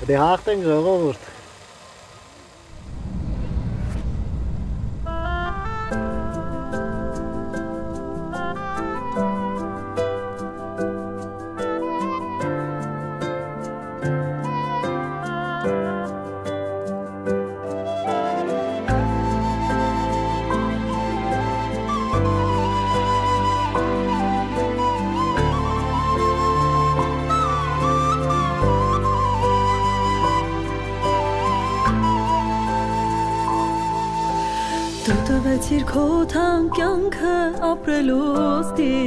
Պիտի հաղթենք ժողովուրդ։ Տվեցիր քո թանկյանքը ապրելուց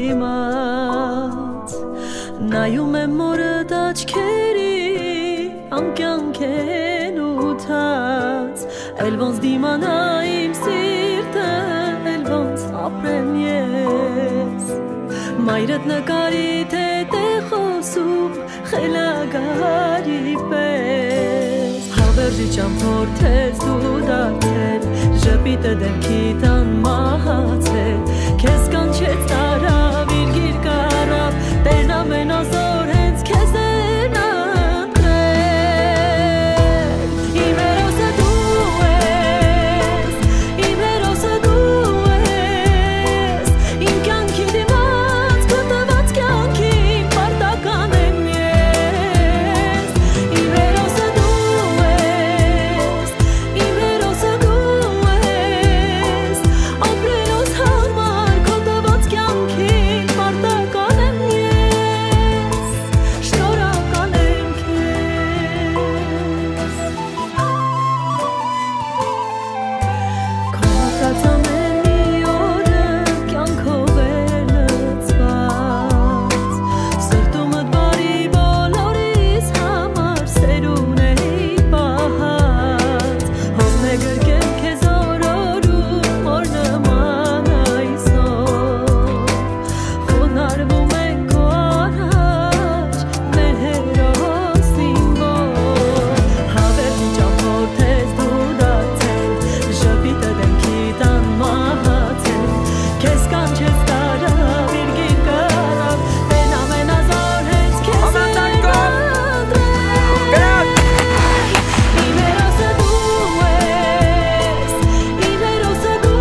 դիմաց Նայում եմ մորդ աչքերի անկյանք են ուտած Էլ ոնց դիմանա իմ սիրտը էլ ոնց ապրեմ ես Մայրդ նկարի թեթ է խոսում խելագարի պես Հավերժի ճամփորդ ես դու դարձել Ժպիտը դեմքիդ անմահացել